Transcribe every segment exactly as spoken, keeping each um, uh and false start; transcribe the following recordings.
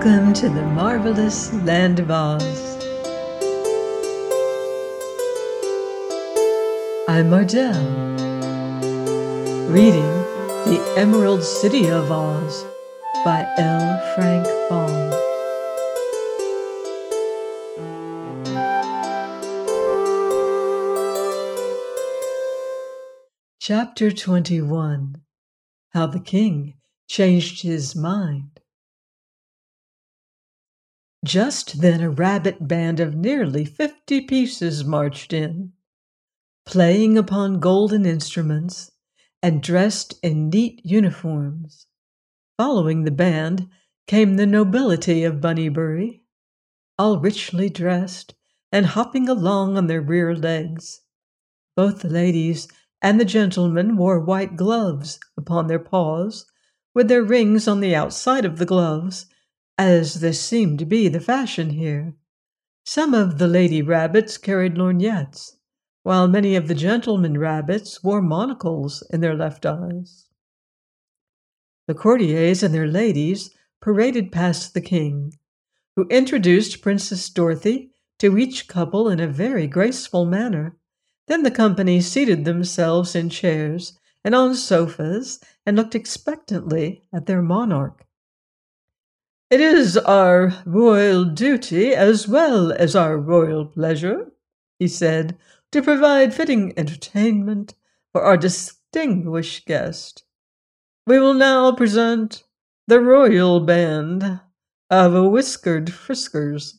Welcome to the marvelous land of Oz. I'm Mardell, reading The Emerald City of Oz by L. Frank Baum. Chapter twenty-one. How the King Changed His Mind. Just then a rabbit band of nearly fifty pieces marched in, playing upon golden instruments and dressed in neat uniforms. Following the band came the nobility of Bunnybury, all richly dressed and hopping along on their rear legs. Both the ladies and the gentlemen wore white gloves upon their paws, with their rings on the outside of the gloves, as this seemed to be the fashion here. Some of the lady rabbits carried lorgnettes, while many of the gentlemen rabbits wore monocles in their left eyes. The courtiers and their ladies paraded past the king, who introduced Princess Dorothy to each couple in a very graceful manner. Then the company seated themselves in chairs and on sofas and looked expectantly at their monarch. "It is our royal duty as well as our royal pleasure," he said, "to provide fitting entertainment for our distinguished guest. We will now present the royal band of Whiskered Friskers."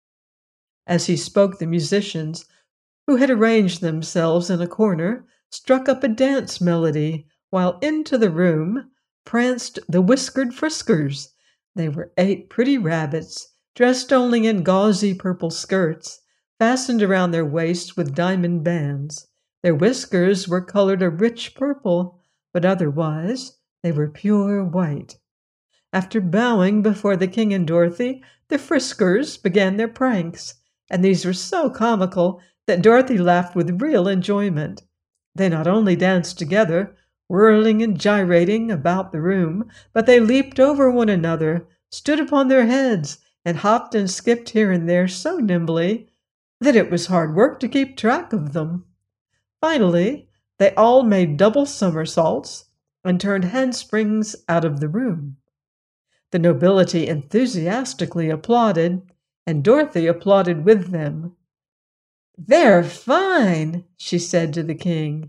As he spoke, the musicians, who had arranged themselves in a corner, struck up a dance melody, while into the room pranced the Whiskered Friskers. They were eight pretty rabbits, dressed only in gauzy purple skirts, fastened around their waists with diamond bands. Their whiskers were colored a rich purple, but otherwise they were pure white. After bowing before the king and Dorothy, the Friskers began their pranks, and these were so comical that Dorothy laughed with real enjoyment. They not only danced together, whirling and gyrating about the room, but they leaped over one another, stood upon their heads, and hopped and skipped here and there so nimbly that it was hard work to keep track of them. Finally, they all made double somersaults and turned handsprings out of the room. The nobility enthusiastically applauded, and Dorothy applauded with them. "They're fine," she said to the king.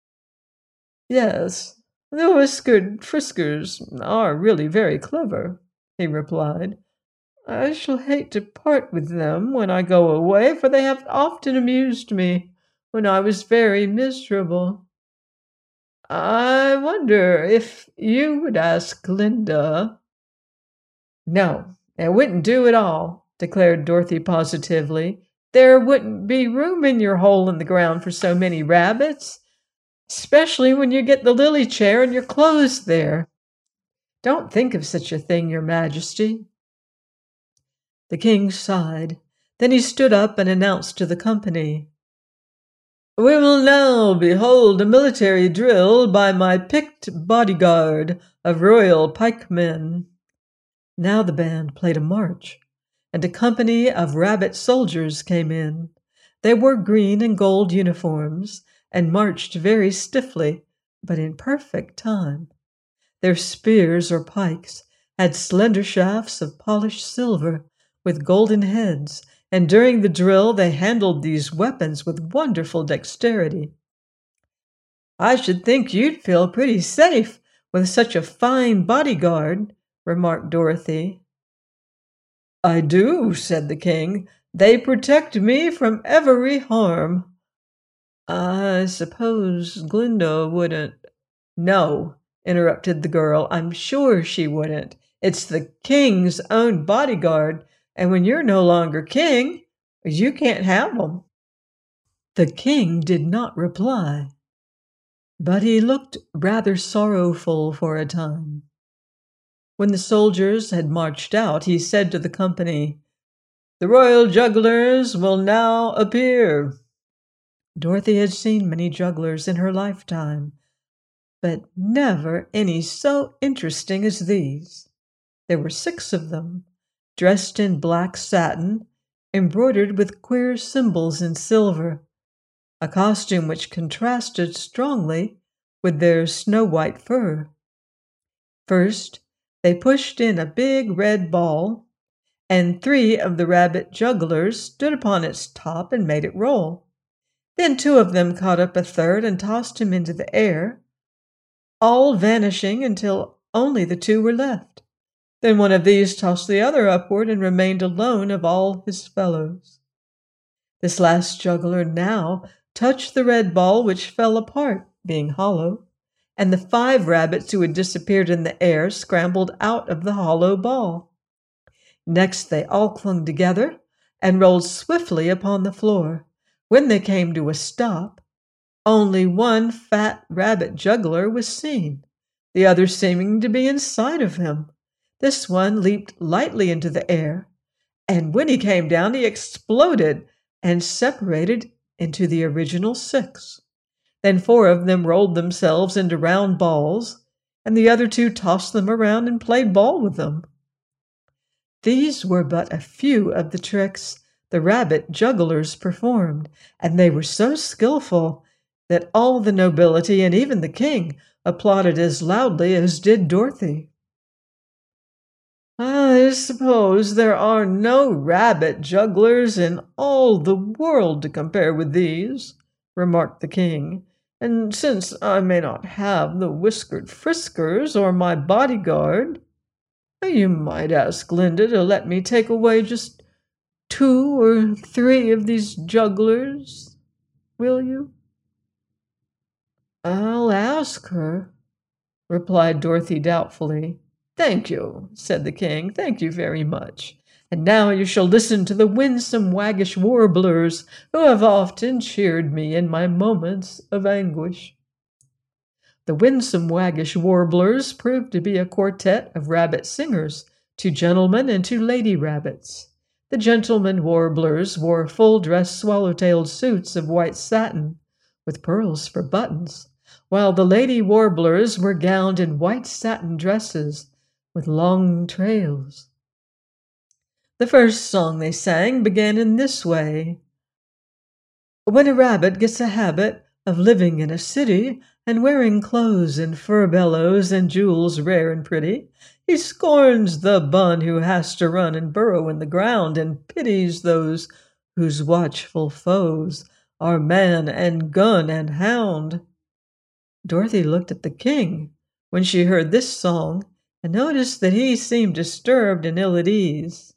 "Yes, the Whiskered Friskers are really very clever," he replied. "I shall hate to part with them when I go away, for they have often amused me when I was very miserable. I wonder if you would ask Glinda." "No, it wouldn't do at all," declared Dorothy positively. "There wouldn't be room in your hole in the ground for so many rabbits, especially when you get the lily chair and your clothes there. Don't think of such a thing, Your Majesty." The king sighed. Then he stood up and announced to the company, "We will now behold a military drill by my picked bodyguard of royal pikemen." Now the band played a march, and a company of rabbit soldiers came in. They wore green and gold uniforms and marched very stiffly, but in perfect time. Their spears or pikes had slender shafts of polished silver with golden heads, and during the drill they handled these weapons with wonderful dexterity. "I should think you'd feel pretty safe with such a fine bodyguard," remarked Dorothy. "I do," said the king. "They protect me from every harm." "I suppose Glinda wouldn't—" "No," interrupted the girl. "I'm sure she wouldn't. It's the king's own bodyguard, and when you're no longer king, you can't have them." The king did not reply, but he looked rather sorrowful for a time. When the soldiers had marched out, he said to the company, "The royal jugglers will now appear." Dorothy had seen many jugglers in her lifetime, but never any so interesting as these. There were six of them, dressed in black satin, embroidered with queer symbols in silver, a costume which contrasted strongly with their snow-white fur. First, they pushed in a big red ball, and three of the rabbit jugglers stood upon its top and made it roll. Then two of them caught up a third and tossed him into the air, all vanishing until only the two were left. Then one of these tossed the other upward and remained alone of all his fellows. This last juggler now touched the red ball, which fell apart, being hollow, and the five rabbits who had disappeared in the air scrambled out of the hollow ball. Next they all clung together and rolled swiftly upon the floor. When they came to a stop, only one fat rabbit juggler was seen, the other seeming to be inside of him. This one leaped lightly into the air, and when he came down, he exploded and separated into the original six. Then four of them rolled themselves into round balls, and the other two tossed them around and played ball with them. These were but a few of the tricks the rabbit jugglers performed, and they were so skillful that all the nobility and even the king applauded as loudly as did Dorothy. "I suppose there are no rabbit jugglers in all the world to compare with these," remarked the king, "and since I may not have the whiskered friskers or my bodyguard, you might ask Glinda to let me take away just two or three of these jugglers, will you?" "I'll ask her," replied Dorothy doubtfully. "Thank you," said the king. "Thank you very much. And now you shall listen to the winsome waggish warblers who have often cheered me in my moments of anguish." The winsome waggish warblers proved to be a quartet of rabbit singers, two gentlemen and two lady rabbits. The gentlemen warblers wore full-dress swallow-tailed suits of white satin, with pearls for buttons, while the lady warblers were gowned in white satin dresses with long trails. The first song they sang began in this way: "When a rabbit gets a habit of living in a city and wearing clothes and furbelows and jewels rare and pretty, he scorns the bun who has to run and burrow in the ground, and pities those whose watchful foes are man and gun and hound." Dorothy looked at the king when she heard this song and noticed that he seemed disturbed and ill at ease.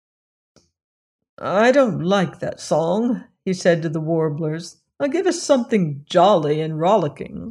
"I don't like that song," he said to the warblers. "Now give us something jolly and rollicking."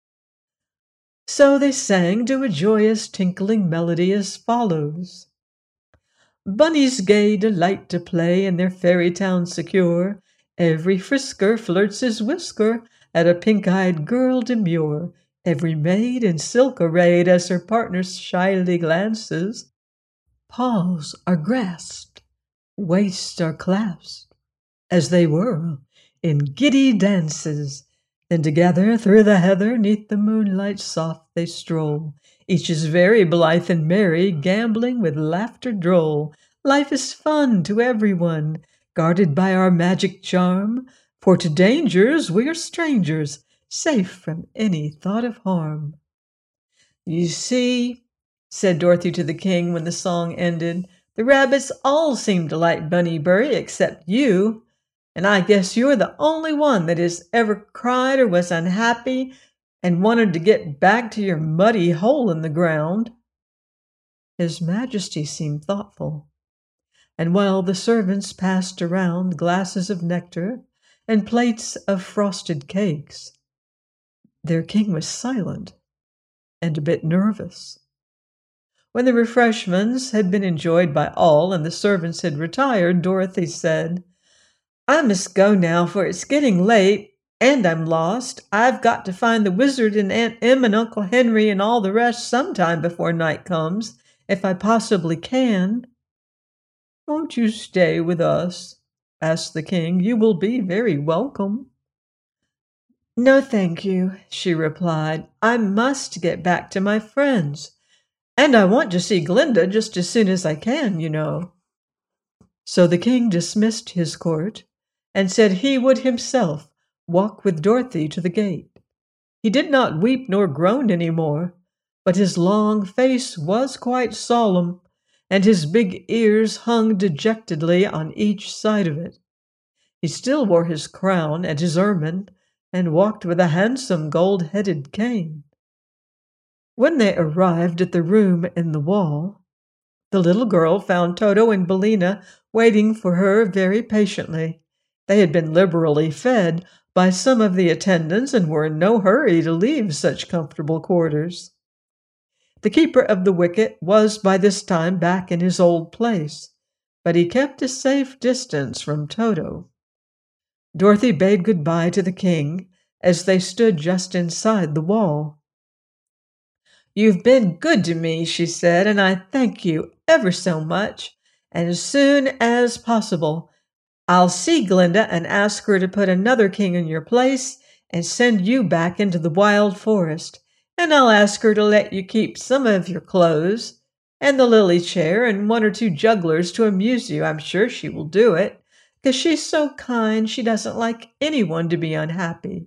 So they sang to a joyous tinkling melody as follows: "Bunnies gay delight to play in their fairy town secure. Every frisker flirts his whisker at a pink-eyed girl demure. Every maid in silk arrayed as her partner shyly glances. Paws are grasped, waists are clasped, as they whirl in giddy dances. Then together through the heather, 'neath the moonlight soft they stroll. Each is very blithe and merry, gambling with laughter droll. Life is fun to everyone, guarded by our magic charm, for to dangers we are strangers, safe from any thought of harm." "You see," said Dorothy to the king when the song ended, "the rabbits all seem to like Bunnybury except you, and I guess you're the only one that has ever cried or was unhappy and wanted to get back to your muddy hole in the ground." His Majesty seemed thoughtful, and while the servants passed around glasses of nectar and plates of frosted cakes, their king was silent and a bit nervous. When the refreshments had been enjoyed by all and the servants had retired, Dorothy said, "I must go now, for it's getting late, and I'm lost. I've got to find the wizard and Aunt Em and Uncle Henry and all the rest sometime before night comes, if I possibly can." "Won't you stay with us?" asked the king. "You will be very welcome." "No, thank you," she replied. "I must get back to my friends, and I want to see Glinda just as soon as I can, you know." So the king dismissed his court and said he would himself walk with Dorothy to the gate. He did not weep nor groan any more, but his long face was quite solemn, and his big ears hung dejectedly on each side of it. He still wore his crown and his ermine, and walked with a handsome gold-headed cane. When they arrived at the room in the wall, the little girl found Toto and Billina waiting for her very patiently. They had been liberally fed by some of the attendants and were in no hurry to leave such comfortable quarters. The keeper of the wicket was by this time back in his old place, but he kept a safe distance from Toto. Dorothy bade good-bye to the king as they stood just inside the wall. "You've been good to me," she said, "and I thank you ever so much, and as soon as possible I'll see Glinda and ask her to put another king in your place and send you back into the wild forest. And I'll ask her to let you keep some of your clothes and the lily chair and one or two jugglers to amuse you. I'm sure she will do it, because she's so kind she doesn't like anyone to be unhappy."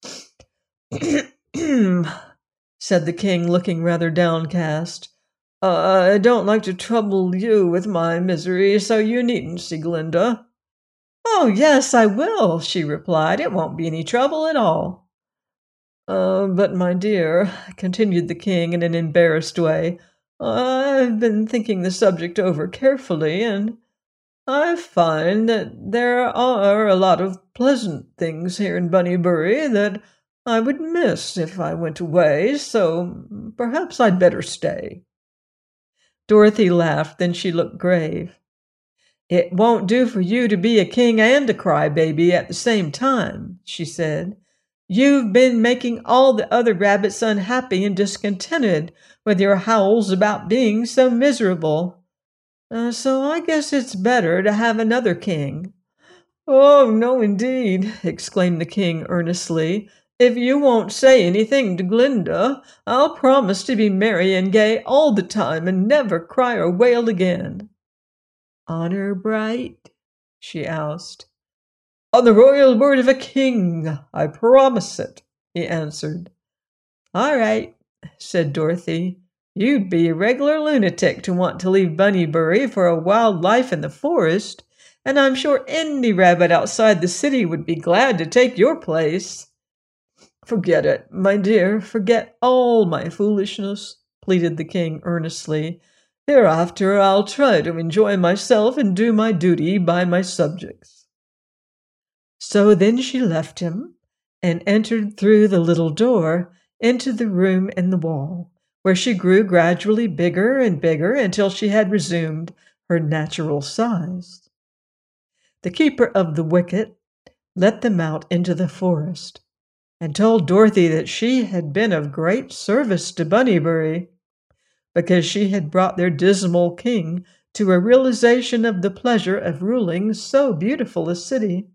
said the king, looking rather downcast. Uh, "I don't like to trouble you with my misery, so you needn't see Glinda." "Oh, yes, I will," she replied. "It won't be any trouble at all." Uh, but, my dear," continued the king in an embarrassed way, "I've been thinking the subject over carefully, and I find that there are a lot of pleasant things here in Bunnybury that I would miss if I went away, so perhaps I'd better stay." Dorothy laughed, then she looked grave. "It won't do for you to be a king and a crybaby at the same time," she said. "You've been making all the other rabbits unhappy and discontented with your howls about being so miserable. Uh, so I guess it's better to have another king." "Oh, no, indeed," exclaimed the king earnestly. "If you won't say anything to Glinda, I'll promise to be merry and gay all the time and never cry or wail again." "Honor bright?" she asked. "On the royal word of a king, I promise it," he answered. "All right," said Dorothy. "You'd be a regular lunatic to want to leave Bunnybury for a wild life in the forest, and I'm sure any rabbit outside the city would be glad to take your place." "Forget it, my dear, forget all my foolishness," pleaded the king earnestly. "Hereafter I'll try to enjoy myself and do my duty by my subjects." So then she left him and entered through the little door into the room in the wall, where she grew gradually bigger and bigger until she had resumed her natural size. The keeper of the wicket let them out into the forest and told Dorothy that she had been of great service to Bunnybury, because she had brought their dismal king to a realization of the pleasure of ruling so beautiful a city.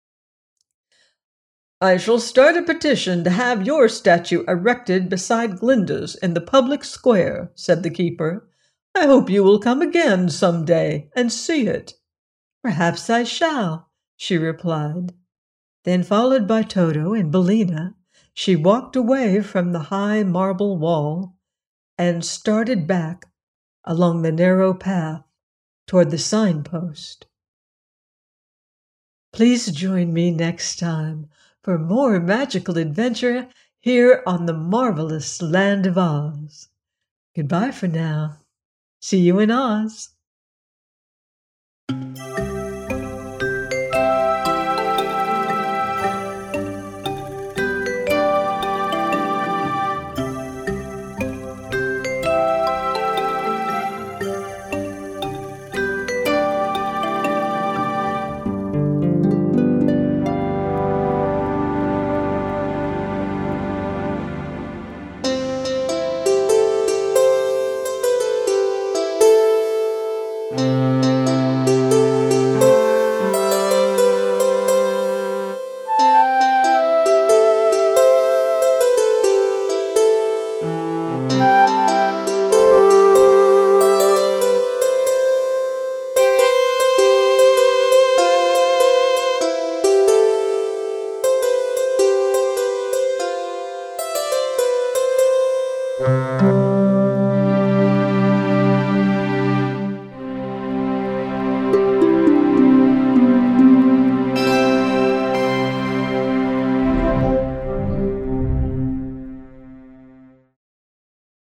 "I shall start a petition to have your statue erected beside Glinda's in the public square," said the keeper. "I hope you will come again some day and see it." "Perhaps I shall," she replied. Then, followed by Toto and Billina, she walked away from the high marble wall and started back along the narrow path toward the signpost. Please join me next time for more magical adventure here on the marvelous Land of Oz. Goodbye for now. See you in Oz.